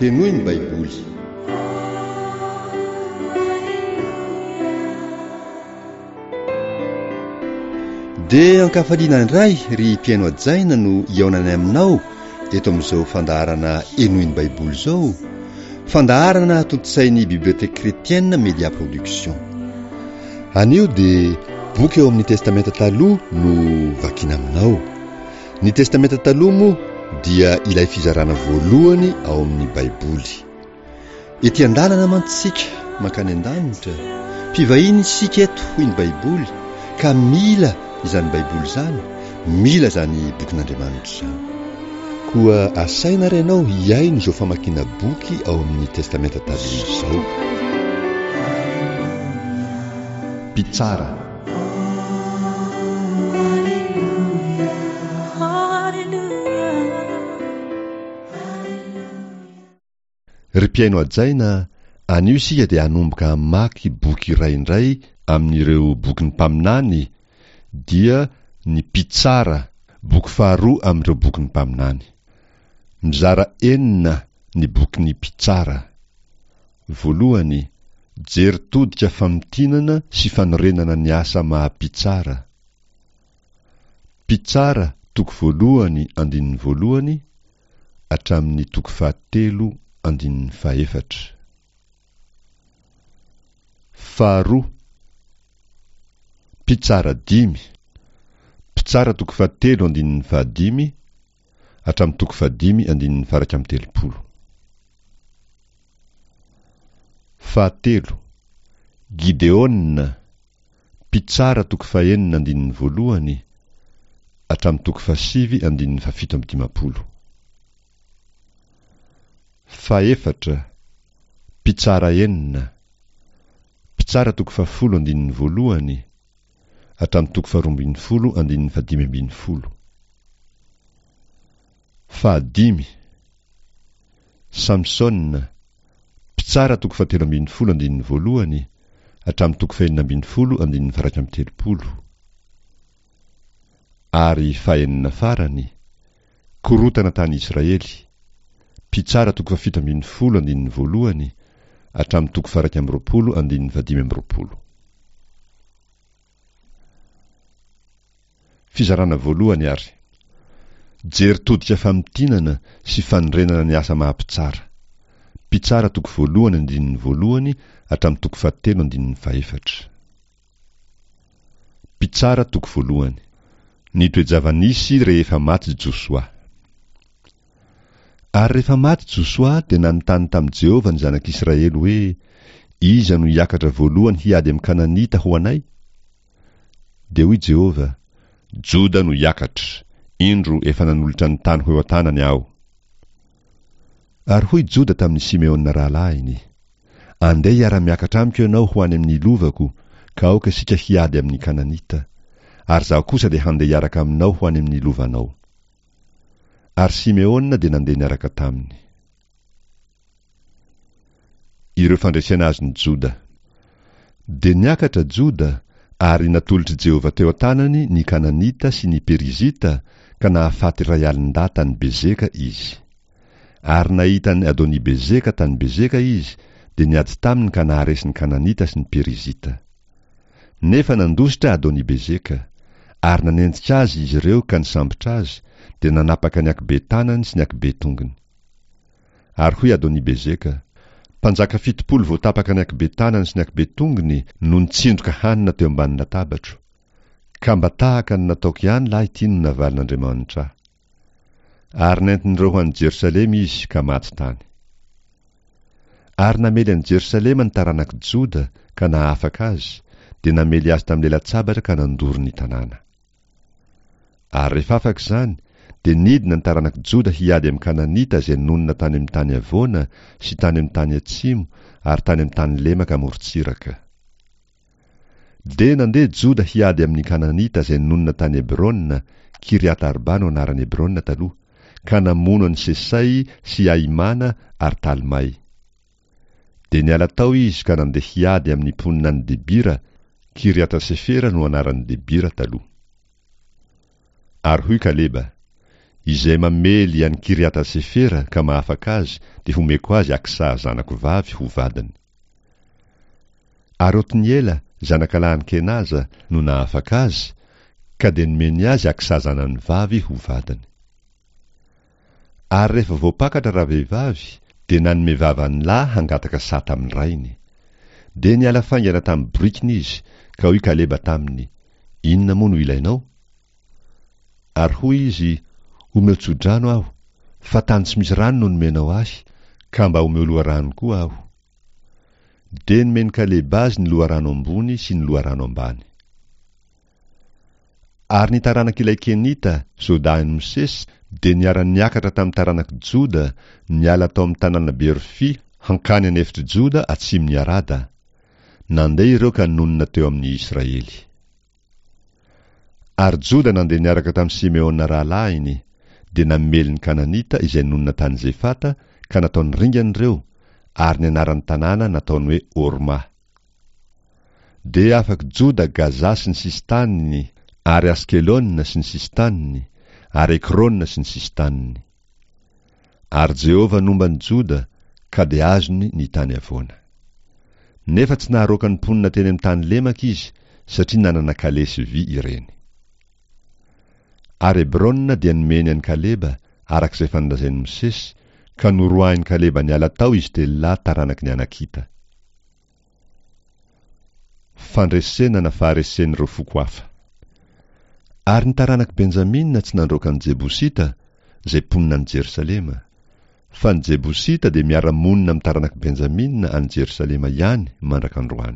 Tenoy ny Baiboly. Dia ankafaliana indray ry mpiaino ajaina no iaonany aminao eto amin'izao fandaharana Enoy ny Baiboly izao, fandaharana tontosain'ny Bibliothèque Chrétienne Média Production. Anio dia boky eo amin'ny testamenta taloha no vakina aminao. Ny testamenta taloha moa dia ilay fizarana voalohany ao amin'ny Baiboly. Ety an-dalana mantsika mankany an-danitra, mpivahiny isika eto hoy ny Baiboly, ka mila izany Baiboly izany, mila izany bokin'Andriamanitra izany. Koa asaina ianao hiaino izao famakiana boky ao amin'ny testamenta taloha izao. Mpitsara. Ry mpiaino ajaina, anio isika dia hanomboka mamaky boky iray indray amin'ireo boky ny mpaminany, dia ny Mpitsara, boky faharoa amin'ireo boky ny mpaminany. Mizara 9 ny boky ny Mpitsara. Voalohany, jeritodika famitinana sy fanorenana ny asa maha-mpitsara. Mpitsara, toko voalohany andininy voalohany hatramin'ny toko 7 andininy 4. Faharoa, Mpitsara 5. Mpitsara toko 7 andininy 5 hatramin'ny toko 5 andininy 13. Fahatelo, Gideona. Mpitsara toko 9 andininy voalohany hatramin'ny toko 7 andininy 17. Faefatra, Mpitsara 9. Mpitsara toko 10 andininy voalohany hatramin'ny toko 12 andininy 15. Fahadimy, Samsona. Mpitsara toko 17 andininy voalohany hatramin'ny toko 19 andininy 13. Ary fahenina farany, korotana tany Israely. Mpitsara toko 17 andininy voalohany hatramin'ny toko 120 andininy 15. Fizarana voalohany ary, jeritodika famitinana sy fanorenana ny asa maha-mpitsara. Mpitsara toko voalohany andininy voalohany hatramin'ny toko 7 andininy 4. Mpitsara toko voalohany, ny toe-javanisy rehefa maty Josoa. Ary rehefa maty Josoa dia nanontany tamin'i Jehova ny zanak'Israely hoe, iza no hiakatra voalohany hiady amin'ny Kananita ho anay? Dia hoy Jehova, Joda no hiakatra, indro efa nanolotra ny tany ho eo an-tanany aho. Ary hoy Joda tamin'ny Simeona rahalahiny, andeha hiara-miakatra amiko ianao ho any amin'ny lovako, ka aoka sika hiady amin'ny Kananita, ary zaho kosa dia handeha hiaraka aminao ho any amin'ny lovanao. Ary Simeona dia nandeha niaraka taminy. Ireo fandresena azy ny Joda. Dia niakatra Joda, ary natolotry Jehova teo an-tanany ny Kananita sy ny Perizita, ka nahafaty ray alin-data tany Bezeka izy. Ary nahita ny Adoni Bezeka tany Bezeka izy, dia niady taminy ka naharesy ny Kananita sy ny Perizita. Nefa nandositra Adoni Bezeka, ary nanenjika azy izy ireo ka nisambotra azy, dia nanapaka ny akibe tanany sy ny akibe tongony. Ary hoy Adoni Bezeka, mpanjaka 70 voatapaka ny akibe tanany sy ny akibe tongony no nitsindroka hanina teo ambany latabatra. Ka mba tahaka ny nataoko ihany lahy ity no navalin'Andriamanitra. Ary nentin'ireo ho any Jerusalema izy ka maty tany. Ary namely any Jerusalema ny taranak'i Joda ka nahafaka azy, dia namely azy tamin'ilay latsabatra ka nandoro ny tanàna. Ary rehefa afaka izany, dia nidina ny taranak'i Joda hiady amin'ny Kananita izay nonina tany amin'ny tany avoana sy tany amin'ny tany atsimo ary tany amin'ny tany lemaka morontsiraka. Dia nandeha Joda hiady amin'ny Kananita izay nonina tany Hebrona, Kiriat Arba no anarany Hebrona taloha, ka namono ny Sesai sy Aimana ary Talmai. Dia niala tao izy ka nandeha hiady amin'ny mponina ny Debira, Kiriat Sefera no anarany Debira taloha. Ary hoy Kaleba, izay mamely any Kiriata Sefera ka mahafaka azy, dia homeko azy Aksa zanako vavy ho vadiny. Ary Otniela zanak'alahany Kenaza no nahafaka azy, ka dia nomeny azy Aksa zanany vavy ho vadiny. Ary rehefa voapakatra ravehivavy, dia nanome vavany lahy hangataka sà tamin'ny rainy. Dia niala faingana tamin'ny brikiny izy, ka hoy Kaleba taminy, inona moa no ilainao? Ary hoy izy, omeo tsodrano aho, fa tany tsy misy rano no nomenao ahy, ka mba omeo loharano koa aho. Dia nomeny Kaleba azy ny loharano ambony sy ny loharano ambany. Ary ny taranak'ilay Kenita, Zodainy Mosesy, dia niara-niakatra tamin'ny taranak'i Joda, niala tao amin'ny tanàna Berfi, hankany anefitry Joda atsimon'ny Arada. Nandeha ireo ka nonona teo amin'ny Israely. Ary Joda nandeha niaraka tamin'ny Simeona rahalahiny, dia namely ny Kananita izay nonona tany Zefata, ka nataony ringana ireo, ary ny anaran'ny tanàna nataony hoe Orma. Dia afaky Joda Gaza sy ny sistaniny, ary Askelona sy ny sistaniny, ary Ekrona sy ny sistaniny. Ary Jehova nomba ny Joda, ka dia azony ny tany avoana. Nefa tsy naharoaka ny mponina teny amin'ny tany lemaka izy, satria nanana kalesy vy ireny. Ary Hebrona dia nomeny an'i Kaleba, arak'izay fanlazain'i Mosesy, ka noroahiny Kaleba niala tao izy telo taranaky ny Anakita. Fandresena na faharesen'ireo foko hafa. Ary ny taranaky Benjamina tsy nandroaka ny Jebusita, zay mponina any Jerusalema, fa ny Jebusita dia miara-monina amin'ny taranaky Benjamina any Jerusalema ihany mandrak'androany.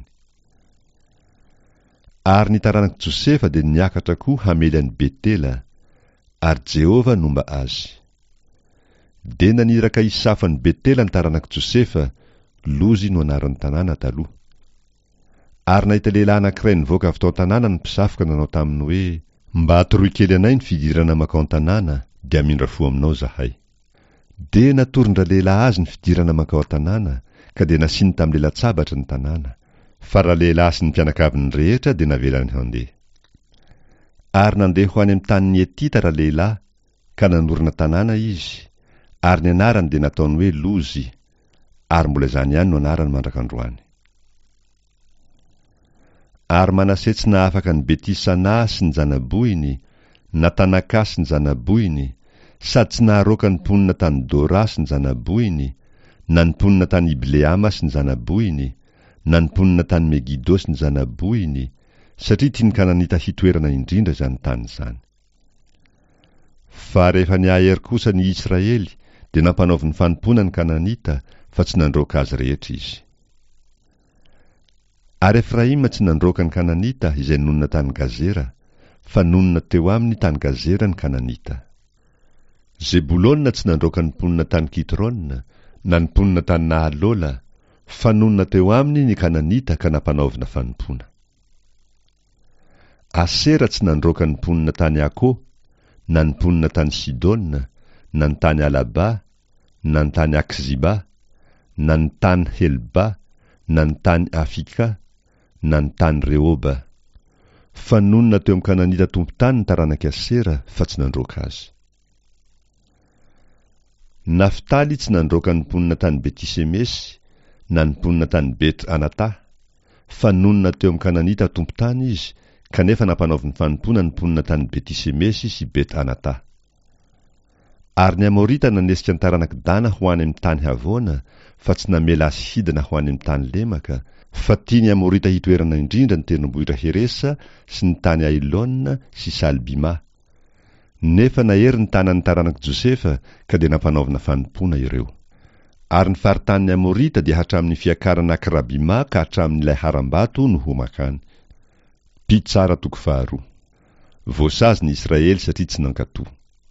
Ary ny taranaky Josefa dia niakatra koa hamely any Betela, ary Jehova nomba azy. Dia naniraka Isafa ny Betela ny taranaky Josefa, Lozy no anaran'ny tanàna taloha. Ary nahita lehilahy anankiray nivoaka avy tao an-tanàna ny mpisafoka nanao taminy hoe, mba atoroy kely anay ny fidirana makao an-tanàna, dia hamindra fo aminao zahay. Dia natorindra lehilahy azy ny fidirana makao an-tanàna, ka dia nasiny tamin'ny lehilatsabatra ny tanàna, fa raha lehilahy sy ny mpianakaviny rehetra dia navelany handeha. Ary nandeha ho any amin'ny tanin'ny Etita raha lehilahy, ka nanorina tanàna izy, ary ny anarany dia nataony hoe Lozy, ary mbola izany ihany no anarany mandrak'androany. Ary Manase tsy nahafaka ny Betisana sy ny zanaboiny, na Tanaka sy ny zanaboiny, sady tsy naharoaka ny mponina tany Dora sy ny zanaboiny, na ny mponina tany Ibleama sy ny zanaboiny, na ny mponina tany Megido sy ny zanaboiny, satria tia ny Kananita hitoerana indrindra izany tany izany. Fa rehefa niahery kosa ny Israely, dia nampanaovy ny fanompona ny Kananita, fa tsy nandroaka azy rehetra izy. Ary Efraima tsy nandroaka ny Kananita izay nonona tany Gazera, fa nonona teo aminy tany Gazera ny Kananita. Zebulona tsy nandroaka ny mponina tany Kitrona, na ny mponina tany Nahalola, fa nonona teo aminy ny Kananita ka nampanaovina fanompona. Asera tsy nandroaka ny mponina tany Ako, na ny mponina tany Sidona, na ny tany Alaba, na ny tany Akziba, na ny tany Helba, na ny tany Afika, na ny tany Rehoba. Fa nonona teo amin'ny Kananita tompo-tany ny taranaky Asera, fa tsy nandroaka azy. Naftaly tsy nandroaka ny mponina tany Betisemesy, na ny mponina tany Bet Anata, fa nonona teo amin'ny Kananita tompo-tany izy, kanefa nampanaovy ny fanompona ny mponina tany Betisemesy sy Bet Anata. Ary ny Amorita nanesika ny taranaky Dana ho any amin'ny tany havoana, fa tsy namela azy hidina ho any amin'ny tany lemaka, fa tia ny Amorita hitoerana indrindra ny tendrombohitra Heresa sy ny tany Ailona sy Salbima. Nefa nahery ny tanan'ny taranaky Josefa, ka dia nampanaovina fanompona ireo. Ary ny faritanin'ny Amorita dia hatramin'ny fiakarana Akrabima ka hatramin'ilay harambato no homakany. Pitsara toko faharoa. Voasazy ny Israely satria tsy nankatoa.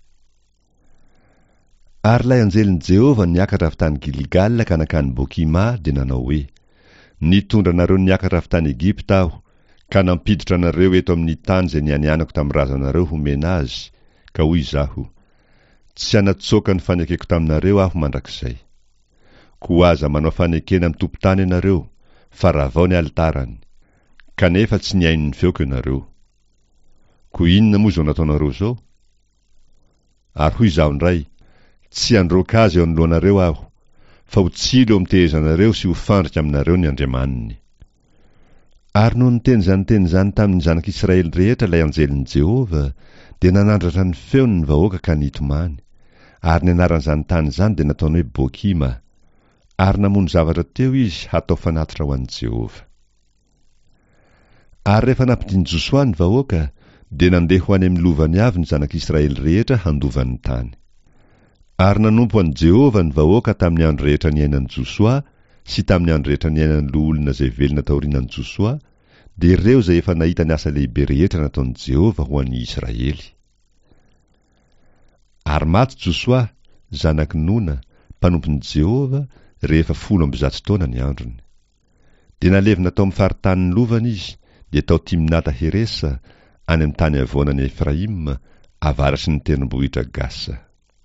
Ary lay anjelin'i Jehova niakatra avy tany Gilgal ka nakany Bokima dia nanao hoe, nitondra nareo niakatra avy tany Egipta aho, ka nampiditra nareo eto amin'ny tany izay nianianako tamin'ny razanareo homena azy, ka hoy izaho, tsy hanatsoaka ny fanekeko taminareo aho mandrakizay. Koa aza manao fanekena amin'ny tompon-tany ianareo, fa ravao ny altarany, kanefa tsy niaino ny feoko ianareo. Ko inona moa izao nataonareo zao? ary hoy izaho indray, tsy androaka azy eo anoloanareo aho, fa ho tsilo eo mitehezanareo sy ho fandrika aminareo ny Andriamaniny. Ary noho niteny izany tamin'ny zanak'Israely rehetra ilay anjelin'i Jehova, dia nanandratra ny feony ny vahoaka ka nitomany. Ary ny anaran'izany tany izany dia nataony hoe Bokima, ary namono zavatra teo izy hatao fanatitra ho an'i Jehova. Ary rehefa nampidiny Josoa ny vahoaka, dia nandeha ho any amin'ny lovany avy ny zanak'Israely rehetra handova ny tany. Ary nanompo an'i Jehova ny vahoaka tamin'ny andro rehetra niainan'i Josoa sy tamin'ny andro rehetra niainan'ireo olona izay velona taorianan'i Josoa, dia ireo izay efa nahita ny asa lehibe rehetra nataon'i Jehova ho an'i Israely. Ary maty Josoa, zanaky Nona, mpanompon'i Jehova, rehefa 100 taona ny androny. Dia nalevina tao amin'ny faritanin'ny lovany izy, dia tao Timnata Heresa, any amin'ny tany avoanan'i Efraim, avaratsy ny tendrombohitra Gasa.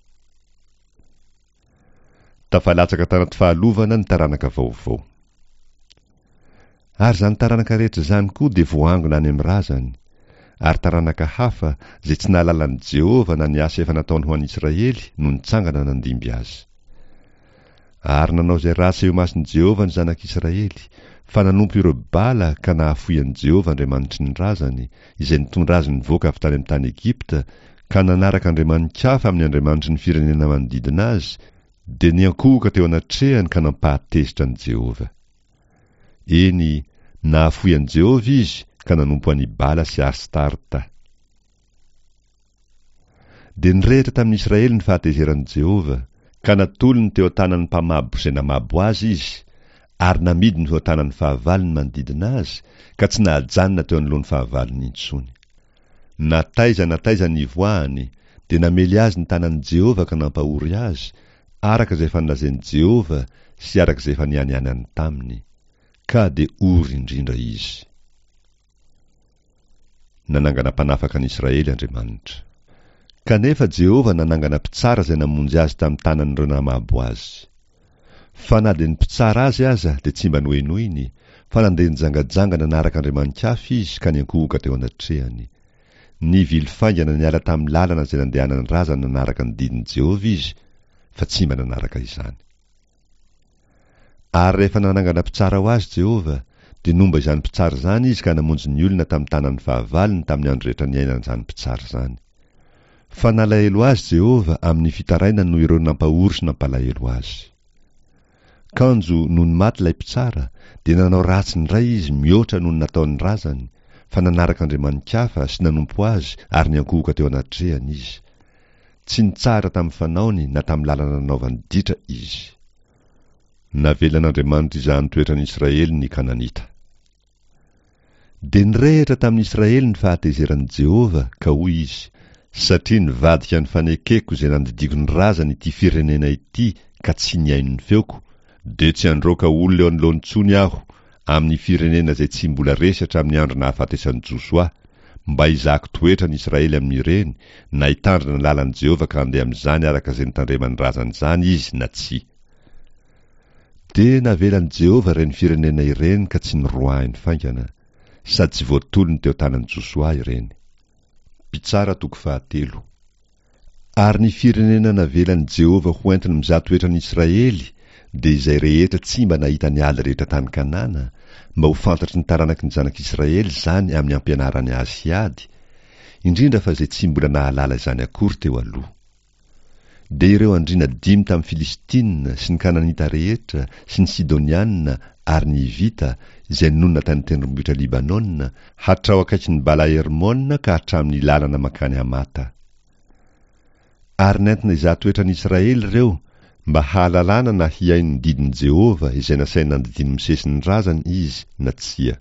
Tafalatsaka tanaty fahalovana ny taranaka vaovao. Ary zany taranaka rehetra zany koa dia voangona any amin'ny razany, ary taranaka hafa zay tsy nahalalan'i Jehova na ny asa efa nataony ho an'i Israely no nitsangana nandimby azy. Ary nanao izay ratsy eo mason'i Jehova ny zanak'Israely, fa nanompo ireo bala ka nahafoy an'i Jehova Andriamanitry ny razany, izay nitondra azy nivoaka avy tany amin'ny tany Egipta, ka nanaraka andriamanikafa amin'ny andriamanitry ny firenena manodidina azy, dia niankohoka teo anatrehany ka nampahatezitra an'i Jehova. Eny, nahafoy an'i Jehova izy ka nanompo an'i Bala sy Astarta. Dia nirehitra tamin'ny Israely ny fahatezeran'i Jehova, ka natolony teo tanan'ny mpamabo izay namabo azy izy, ary namidiny teo tanan'ny fahavaliny manodidina azy, ka tsy nahajanona teo anoloan'ny fahavaliny intsony. Nataiza ny ivoahany, dia namely azy ny tanan'i Jehova ka nampahory azy, araka izay fanlazain'i Jehova sy araka izay fanianianany taminy, ka dia ory indrindra izy. Nanangana mpanafaka an'Israely Andriamanitra. Kanefa Jehova nanangana mpitsara izay namonjy azy tamin'ny tanan'ireo namabo azy. Fa na dia ny mpitsara azy aza dia tsy mba noenoiny, fa nandeha nijangajangana naraka andriamanikafy izy ka niankohoka teo anatrehany. Nivily faingana niala tamin'ny lalana izay nandehanany razana nanaraka ny didin'i Jehova izy, fa tsy mba nanaraka izany. Ary rehefa nanangana mpitsara ho azy Jehova, dia nomba izany mpitsara izany izy ka namonjy ny olona tamin'ny tanan'ny fahavaliny tamin'ny andro rehetra niainan'izany mpitsara izany. Fa nalahelo azy Jehova amin'ny fitarainany noho ireo nampahory sy nampalahelo azy. Kanjo noho ny maty ilay mpitsara, dia nanao ratsy indray izy mihoatra noho ny nataony razany, fa nanaraka andriamanikhafa sy nanompo azy ary niankohoka teo anatrehany izy. Tsy nitsara tamin'ny fanaony na tamin'ny lalana nanaovany ditra izy. Navelan'Andriamanitra izany toetran'i Israely ny Kananita. Dia nirehitra tamin'ny Israely ny fahatezeran'i Jehova ka hoy izy, satria nivadika ny fanekeko izay nandidiko ny razany ity firenena ity ka tsy niaino ny feoko, dia tsy androaka olona eo anoloantsony aho amin'ny firenena izay tsy mbola resy hatramin'ny andro nahafatesan'i Josoa, mba hizahako toetran'i Israely amin'ireny, na hitandrina ny lalan'i Jehova ka handeha amin'izany araka izay nitandremany razany izany izy na tsy. Dia navelan'i Jehova ireny firenena ireny ka tsy niroahany faingana, sady tsy voatolony teo tanan'i Josoa ireny. Mpitsara toko 7. Ary ny firenena navelan'i Jehova ho entiny mizaha toetran'i Israely, dia izay rehetra tsy mba nahita ny aly rehetra tany Kanana, mba ho fantatry ny taranaky ny zanak'Israely zany amin'ny ampianarany azy hiady, indrindra fa izay tsy mbola nahalala izany akory teo aloha. Dia ireo andriana 5 tamin'ny Filistina sy ny Kananita rehetra sy ny Sidoniana ary ny Hivita izay nonona tany tendrombohitra Libanona hatrao akaiky ny Bala Hermona ka hatramin'ny lalana makany Amata. Ary nentina izaha toetran'i Israely ireo mba hahalalana na hiainy ny didin'i Jehova izay nasainy nandidiny misesy ny razany izy na tsia.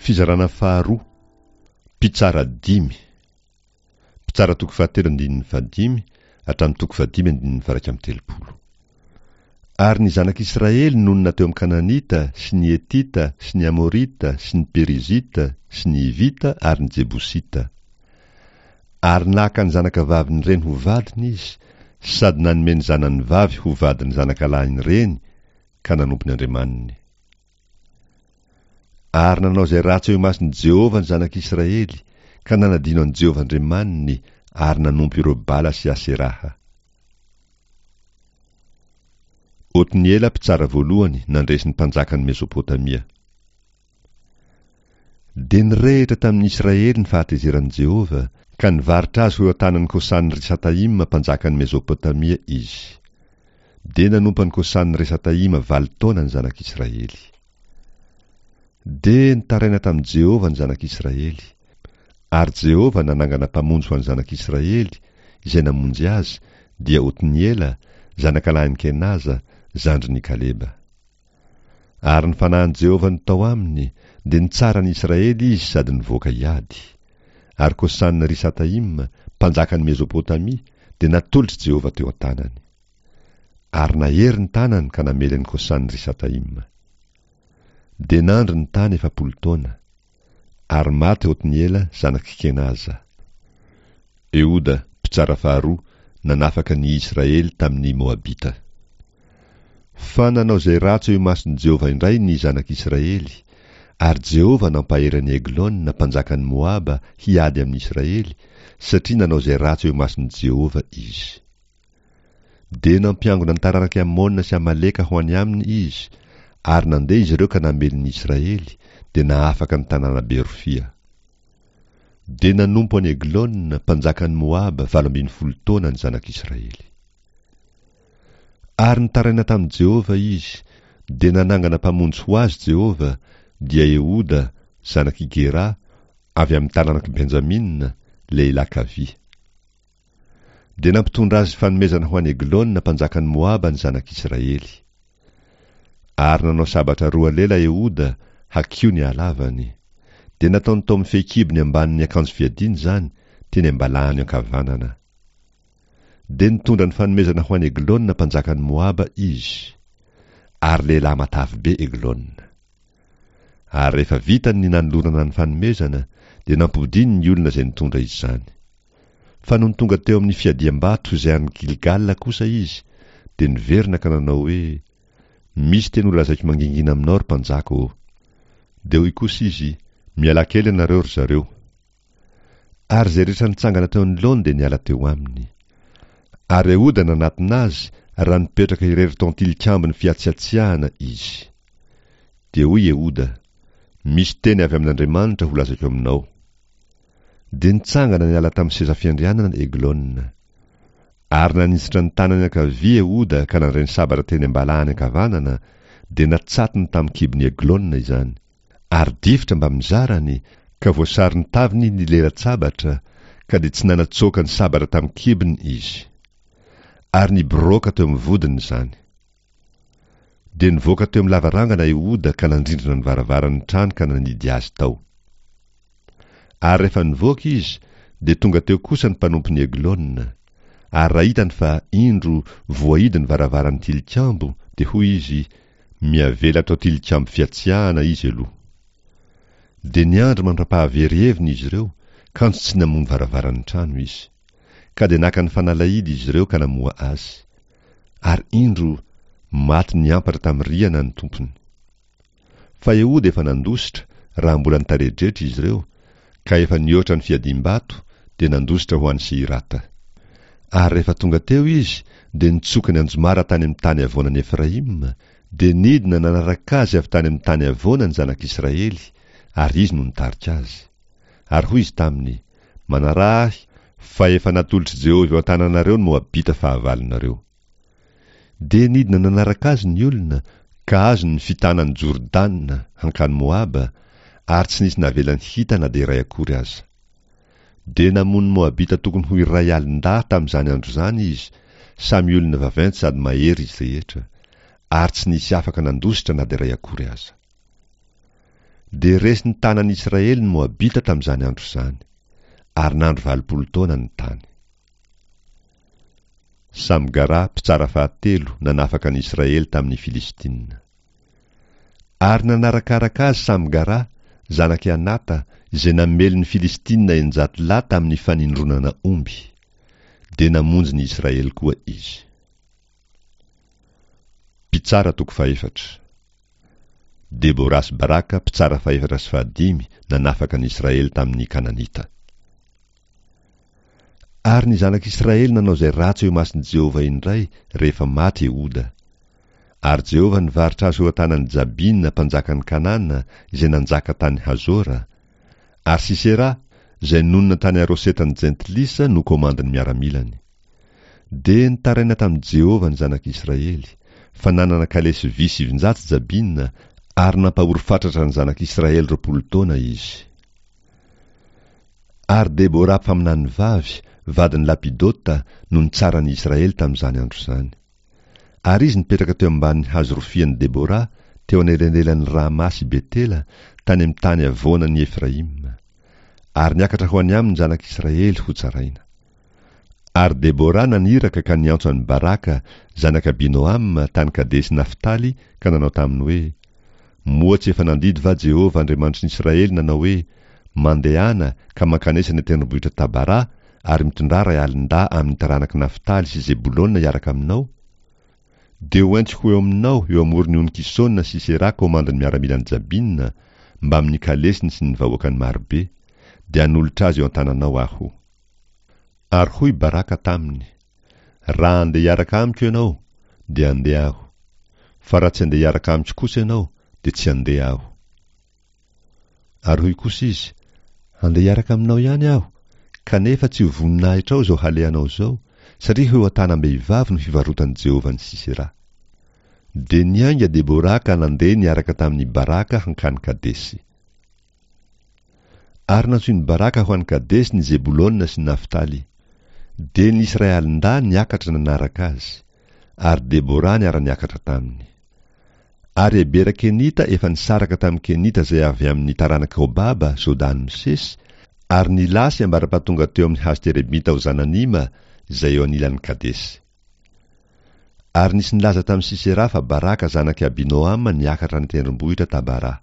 Fizarana faharoa, mpitsara 5. Mpitsara toko 7:5 hatramin'ny toko 5:130. Ary ny zanak'Israely nonona teo amin'ny Kananita sy ny Etita sy ny Amorita sy ny Perizita sy ny Hivita ary ny Jebosita. Ary naka ny zanakavaviny reny ho vadiny izy, sady nanome ny zanany vavy ho vadiny zanakalahiny reny, ka nanompo ny andriamaniny. Ary nanao izay ratsy eo imason'i Jehovah ny zanak'Israely, ka nanadino an'i Jehovah andriamaniny ary nanompo ireo Bala sy Aseraha. Otniela mpitsara voalohany nandresy ny mpanjakan'ny Mesopotamia. De nirehitra tamin'ny Israely ny fahatezeran'i Jehovah, ka nivaritra azy ho tanan'ny Kosan'ny Risataima mpanjakan'ny Mesopotamia izy. De nanompo ny Kosan'ny Risataima 8 taona ny zanak'Israely. De nitaraina tamin'i Jehovah ny zanak'Israely, ary Jehovah nanangana mpamonjy ho an'ny zanak'Israely, izay namonjy azy dia Otniela, zanakalahin'ny Kenaza, zandrin'i Kaleba. Ary ny fanahin'i Jehovah ny tao aminy, de nitsara ny Israely izy sady nivoaka hiady. Ary Kosan'ny Risataima, mpanjakan'ny Mesopotamia, de natolotry Jehovah teo an-tanany. Ary nahery ny tanany ka namely ny Kosan'ny Risataima. De nandry ny tany 7 taona, ary maty Otniela zanaky Kenaza. Euda, mpitsara faharoa, nanafaka ny Israely tamin'ny Moabita. Fa nanao izay ratsy eo imason'i Jehovah indray ny zanak'Israely, ary Jehovah nampaherany Eglona mpanjakan'ny Moaba hiady amin'ny Israely, satria nanao izay ratsy eo imason'i Jehovah izy. De nampiangona ny taranaky Amona sy Amaleka ho any aminy izy, ary nandeha izy ireo ka namely ny Israely, de naafaka ny tanàna Berofia. De nanompo any Eglona mpanjakan'ny Moaba 18 taona ny zanak'Israely. Ary nitaraina tamin'i Jehovah izy, de nanangana mpamonjy ho azy Jehovah, dia Euda, zanaky Gera, avy amin'ny tananaky Benjamina, lehilahy kavy. De nampitondra azy fanomezana ho any Eglona mpanjakan'ny Moaba ny zanak'Israely. Ary nanao sabatra 2 lela Euda, hakio ny halavany. De nataony tao amin'ny fehikibony ambanin'ny akanjo fiadiany zany, teny ambalahany ankavanana. De nitondra ny fanomezana ho any Eglona mpanjakan'ny Moaba izy. Ary lehilahy matavy be Eglona. Ary rehefa vitany ny nanolorana ny fanomezana, de nampodiny ny olona izay nitondra izy zany. Fa no tonga teo amin'ny fiadiam-bato izay any Gilgal kosa izy, de niverina ka nanao hoe: misy teny ho lazaiko mangingina aminao ry mpanjako. De hoy kosa izy: miala kely ianareo ry zareo. Ary zay rehetra nitsangana teo ny laony de niala teo aminy. Ary Euda nanatona azy raha nipetraka irery tao an-tilikambo ny fiatsiatsiahana izy. De hoy Euda: misy teny avy amin'Andriamanitra ho lazaiko aminao. De nitsangana niala tamin'ny seza fiandrianana Eglona. Ary nanisitra ny tanany ankavia Euda ka nandray ny sabatra teny ambalahany ankavanana, de natsatiny tamin'ny kibony Eglona izany. Ary difitra mba mizarany, ka voasary ny taviny ny lela-tsabatra, ka de tsy nanatsoaka ny sabatra tamin'ny kibony izy. Ary nibroka teo amin'ny vodiny izany. De nivoaka teo amin'ny lavarangana Euda ka nandrindrina ny varavaran'ny trano ka nanidy azy tao. Ary rehefa nivoaka izy, de tonga teo kosa ny mpanompon'ny Eglona. Ary raha hitany fa indro voahidy ny varavaran'ny tilikambo, de hoy izy: miavela tao tilikambo fiatsiahana izy aloha. De niandro mandra-pahaveriheviny izy ireo, kanjo tsy namono varavaran'ny trano izy. Ka de naka ny fanalahidy izy ireo ka namoa azy. Ary indro maty ny ampatra tamin'ny riana ny tompony. Fa Euda efa nandositra, raha mbola nitaredretra izy ireo, ka efa nioatra ny fiadim-bato, de nandositra ho an'ny Seirata. Ary rehefa tonga teo izy, de nitsokany anjomara tany amin'ny tany avoanan'ny Efraima, de nidina nanaraka azy avy tany amin'ny tany avoana ny zanak'Israely, ary izy no nitarika azy. Ary hoy izy taminy: manarahy, fa efa natolotry Jehovah eo an-tananareo ny Moabita fahavalonareo. De nidina nanaraka azy ny olona, ka azo ny fitanany Jordana hankany Moaba, ary tsy nisy navelany hita na de iray akory aza. De namono Moabita tokony ho iray alin-dahy tamin'izany andro zany izy, samy olona vaventy sady mahery izy rehetra, ary tsy nisy afaka nandositra na de iray akory aza. dia resy ny tanan'Israely ny Moabita tamin'izany andro izany, ary nandro 20 taona ny tany. Samgara, mpitsara fahatelo, nanafaka ny Israely tamin'ny Filistina. Ary nanarakaraka azy Samgara, zanaky Anata, izay namely ny Filistina 900 lahy tamin'ny fanindronana omby, dia namonjy ny Israely koa izy. Mpitsara toko 4. Debora sy Baraka, mpitsara 405, nanafaka ny Israely tamin'ny Kananita. Ary ny zanak'Israely nanao izay ratsy eo mason'i Jehova indray rehefa maty Eoda. Ary Jehova nivaritra azy ho tanan'i Jabina, mpanjakan'ny Kanana, izay nanjaka tany Hazora. Ary Sisera, izay nonina tany Arosetan'ny Jentilisa, no komandiny miaramilany. Dia nitaraina tamin'i Jehova ny zanak'Israely, fa nanana kalesy vy 700 Jabina, ary nampahorifatratra ny zanak'Israely 20 taona izy. Ary Debora mpaminany vavy, vadiny Lapidota, no nitsara ny Israely tamin'izany andro izany. Ary izy nipetraka teo ambanin'ny hazo rofian'i Debora, teo anelanelan'ny Ramasy Betela, tany amin'ny tany avoanan'ny Efraim. Ary niakatra ho any aminy zanak'Israely ho tsaraina. Ary Debora naniraka ka niantso an'i Baraka, zanaka Binoam, tany Kadesy Naftaly, ka nanao taminy hoe: moatsy efa nandidy va Jehova Andriamanitry ny Israely nanao hoe: mandehana ka mankanesa ny tendrombohitra Tabara, ary mitondra ray alin-da amin'ny taranaka Naftaly sy Zebulona hiaraka aminao? Dia hoentiko eo aminao eo amoron'ny Kisona Sisera komandiny miaramilan'ny Jabina, mba amin'ny kalesiny sy ny vahoakany marobe, dia hanolotra azy eo an-tananao aho. Ary hoy Baraka taminy: raha andeha hiaraka amiko ianao, dia andeha aho, fa raha tsy andeha hiaraka amiko kosa ianao, dia tsy andeha aho. Ary hoy kosa izy: andeha hiaraka aminao ihany aho, kanefa tsy ho voninahitra ao zao haleanao zao, satria ho an-tanam-behivavy no fivarotan'i Jehova ny Sisera. Dia niainga Debora ka nandeha niaraka tamin'ny Baraka hankany Kadesy. Ary nantsoin'ny Baraka ho any Kadesy ny Zebulona sy Naftaly. Dia ny Israelin-da niakatra nanaraka azy, ary Debora niara-niakatra taminy. Ary Ebera Kenita efa nisaraka tamin'ny Kenita izay avy amin'ny taranaka Hobaba, Sodany Misesy, ary nilasy ambara-patonga teo amin'ny Hasterebita ho Zananima, izay eo anilan'ny Kadesy. Ary nisy nilaza tamin'ny Sisera fa Baraka zanaky Abinoam niakatra ny tendrombohitra Tabara.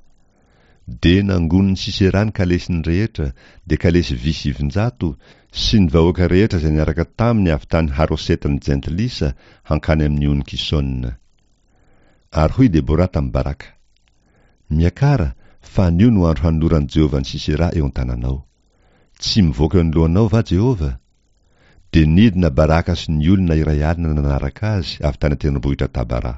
Dia nangoniny Sisera ny kalesiny rehetra, dia kalesy vy 700, sy ny vahoaka rehetra izay niaraka taminy avy tany Harosetan'ny Jentilisa hankany amin'ny Kisona. Ary hoy Debora tamin'ny Baraka: miakara, fa anio no andro hanoloran'i Jehova ny Sisera eo an-tananao. Tsy mivoaka eo anoloanao va Jehova? Dia nidina Baraka sy ny olona iray alina nanaraka azy avy tany an-tendrombohitra Tabara.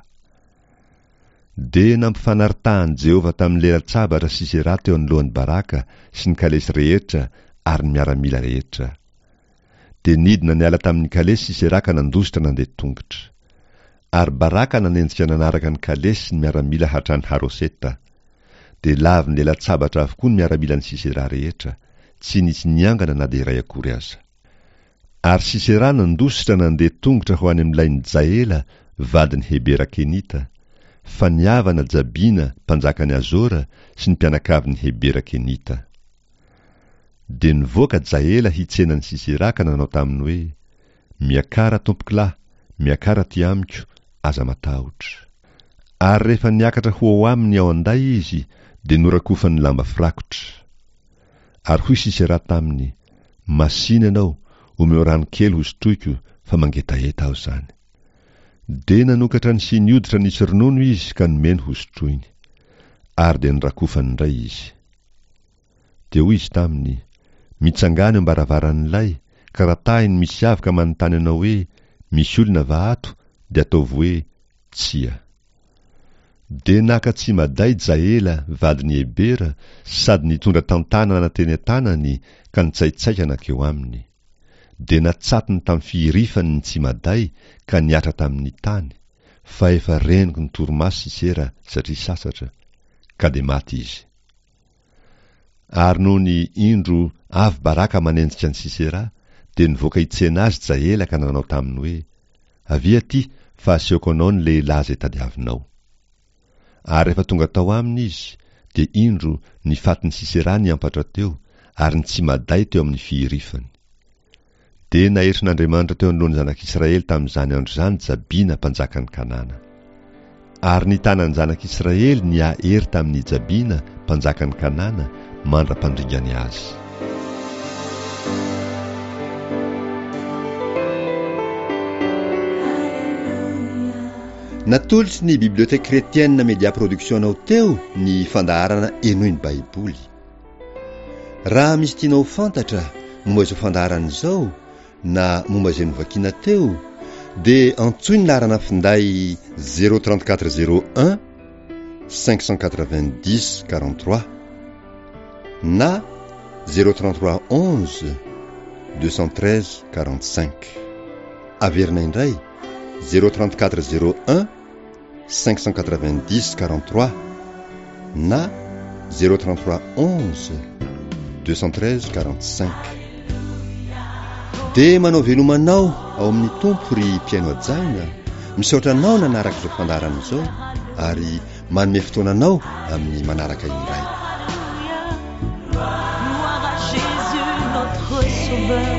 Dia nampifanaritahan'i Jehova tamin'ny lela-tsabatra Sisera teo anoloan'ny Baraka sy ny kalesy rehetra ary ny miaramila rehetra. Dia nidina niala tamin'ny kalesy Sisera ka nandositra nandeha tongotra. Ary Baraka nanenjika nanaraka ny kalesy sy ny miaramila hatrany Haroseta. Dia lavy ny lela-tsabatra avokoa ny miaramila ny Sisera rehetra, tsy nisy niangana na dia iray akory aza. Ary Sisera nandositra nandeha tongotra ho any amin'ilay Jaela, vadiny Hebera Kenita, fa niavana Jabina, mpanjakany Azora, sy ny mpianakavin'ny Hebera Kenita. Dia nivoaka Jaela hitsenan'ny Sisera ka nanao taminy hoe: miakara tompokolahy, miakara ty amiko, aza matahotra. Ary rehefa niakatra ho aminy ao anday izy, dia norakofany lamba firakotra. Ary hoy Sisera taminy: masina ianao, omeo rano kely hosotroiko, fa mangetaheta aho zany. Dia nanokatra ny sy nioditra nisy ronono izy ka nomeny hosotroiny. Ary dia nirakofany indray izy. Dia hoy izy taminy: mitsangana eo am-baravaran'ilay, ka raha tahiny misy avy ka manontany anao hoe: misy olona va ato? Dia ataovy hoe: tsia. Dia naka tsy maday Jaela, vadiny Hebera, sady nitondra tantanana teny an-tanany, ka nitsaitsaikana keo aminy. Dia natsatony tamin'ny fihirifany ny tsy maday, ka niatra tamin'ny tany, fa efa reniko ny torimaso Sisera satria sasatra, ka dia maty izy. Ary noho ny indro avy Baraka manenjika ny Sisera, dia nivoaka hitsena azy Jaela ka nanao taminy hoe: avia ty, fa asehoko anao ny lehilahy izay tadiavinao. Ary rehefa tonga tao aminy izy, dia indro ny fatiny Sisera niampatra teo, ary ny tsy maday teo amin'ny fihirifany. Dia naheritrin'Andriamanitra teo anoloan'ny zanak'Israely tamin'izany andro izany Jabina mpanjakany Kanana. Ary ny tanan'ny zanak'Israely ny ahery tamin'ny Jabina mpanjakany Kanana mandra-pandringany azy. Natolotsy ny Bibliothèque Chrétienne Média Production ao teo ny fandaharana enoy ny Baiboly. Raha misy tianao fantatra momba izao fandaharana izao na momba izay novakiana teo, dia antsoy ny laharana finday 034 01 590 43 na 033 11 213 45. Averina indray 034 01 590 43 na 033 11 213 45. Dia manao velomanao ao amin'ny tompo ry mpiaino ajaina, misaotra anao nanaraka izao fandaharana izao ary manome fotoananao amin'ny manaraka indray.